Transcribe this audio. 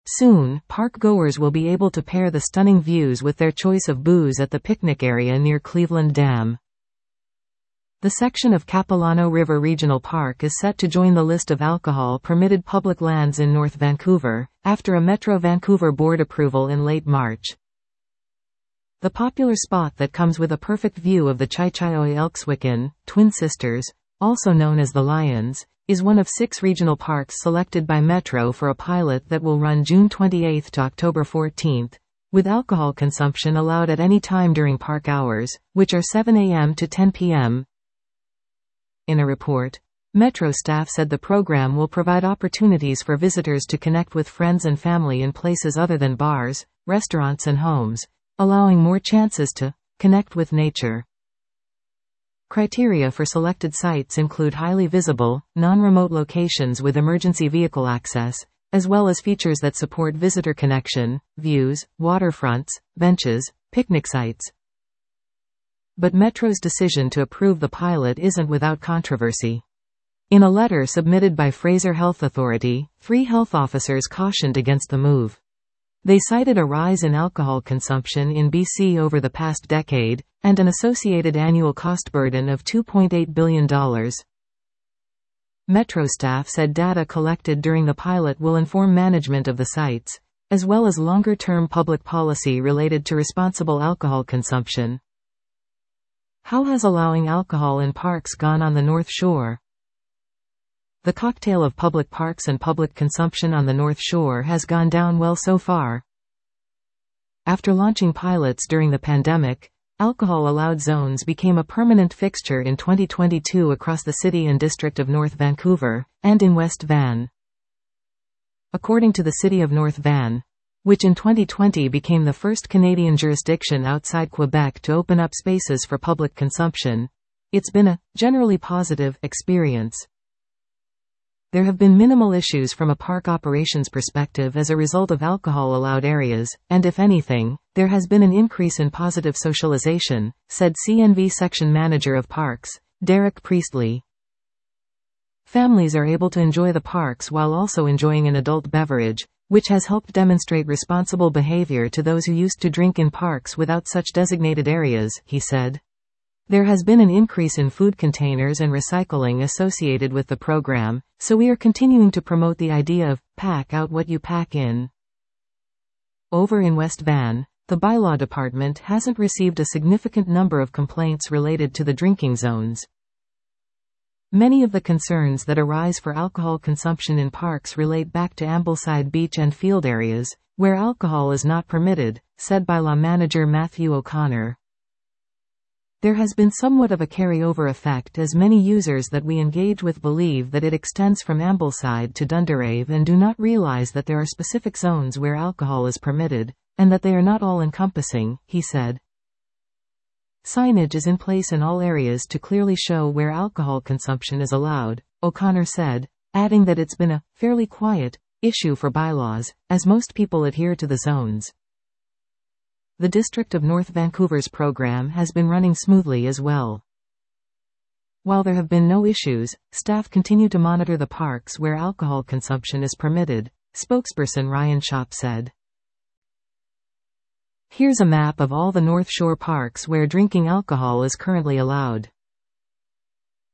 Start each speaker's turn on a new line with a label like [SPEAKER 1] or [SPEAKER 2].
[SPEAKER 1] Soon, park goers will be able to pair the stunning views with their choice of booze at the picnic area near Cleveland Dam. The section of Capilano River Regional Park is set to join the list of alcohol-permitted public lands in North Vancouver, after a Metro Vancouver board approval in late March. The popular spot that comes with a perfect view of the Chichioy-Elkswicken, Twin Sisters, also known as the Lions, is one of 6 regional parks selected by Metro for a pilot that will run June 28 to October 14, with alcohol consumption allowed at any time during park hours, which are 7 a.m. to 10 p.m. In a report, Metro staff said the program will provide opportunities for visitors to connect with friends and family in places other than bars, restaurants and homes, allowing more chances to connect with nature. Criteria for selected sites include highly visible, non-remote locations with emergency vehicle access, as well as features that support visitor connection, views, waterfronts, benches, picnic sites. But Metro's decision to approve the pilot isn't without controversy. In a letter submitted by Fraser Health Authority, 3 health officers cautioned against the move. They cited a rise in alcohol consumption in BC over the past decade, and an associated annual cost burden of $2.8 billion. Metro staff said data collected during the pilot will inform management of the sites, as well as longer-term public policy related to responsible alcohol consumption. How has allowing alcohol in parks gone on the North Shore? The cocktail of public parks and public consumption on the North Shore has gone down well so far. After launching pilots during the pandemic, alcohol-allowed zones became a permanent fixture in 2022 across the city and district of North Vancouver, and in West Van. According to the City of North Van, which in 2020 became the first Canadian jurisdiction outside Quebec to open up spaces for public consumption, it's been a generally positive experience. There have been minimal issues from a park operations perspective as a result of alcohol-allowed areas, and if anything, there has been an increase in positive socialization, said CNV Section Manager of Parks, Derek Priestley. Families are able to enjoy the parks while also enjoying an adult beverage, which has helped demonstrate responsible behavior to those who used to drink in parks without such designated areas, he said. There has been an increase in food containers and recycling associated with the program, so we are continuing to promote the idea of pack out what you pack in. Over in West Van, the bylaw department hasn't received a significant number of complaints related to the drinking zones. Many of the concerns that arise for alcohol consumption in parks relate back to Ambleside Beach and field areas, where alcohol is not permitted, said bylaw manager Matthew O'Connor. There has been somewhat of a carryover effect as many users that we engage with believe that it extends from Ambleside to Dunderave and do not realize that there are specific zones where alcohol is permitted, and that they are not all-encompassing, he said. Signage is in place in all areas to clearly show where alcohol consumption is allowed, O'Connor said, adding that it's been a fairly quiet issue for bylaws, as most people adhere to the zones. The District of North Vancouver's program has been running smoothly as well. While there have been no issues, staff continue to monitor the parks where alcohol consumption is permitted, spokesperson Ryan Schopp said. Here's a map of all the North Shore parks where drinking alcohol is currently allowed.